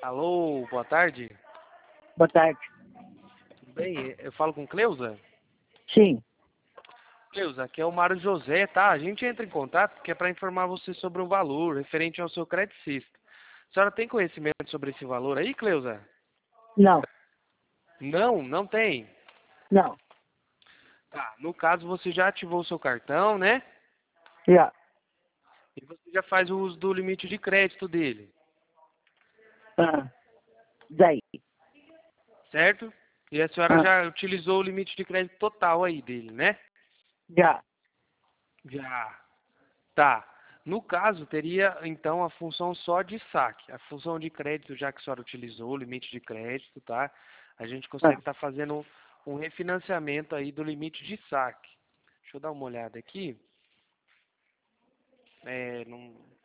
Alô, boa tarde. Boa tarde. Tudo bem? Eu falo com Cleusa? Sim. Cleusa, aqui é o Mário José, tá? A gente entra em contato que é para informar você sobre um valor referente ao seu Credit System. A senhora tem conhecimento sobre esse valor aí, Cleusa? Não. Não, não tem. Não. Tá, no caso você já ativou o seu cartão, né? Já. E você já faz o uso do limite de crédito dele, Ah. Daí. certo? E a senhora Ah. já utilizou o limite de crédito total aí dele, né? Já. Já. Tá. No caso, teria então a função só de saque. A função de crédito, já que a senhora utilizou o limite de crédito, tá? A gente consegue Ah. estar fazendo um refinanciamento aí do limite de saque. Deixa eu dar uma olhada aqui. É, não...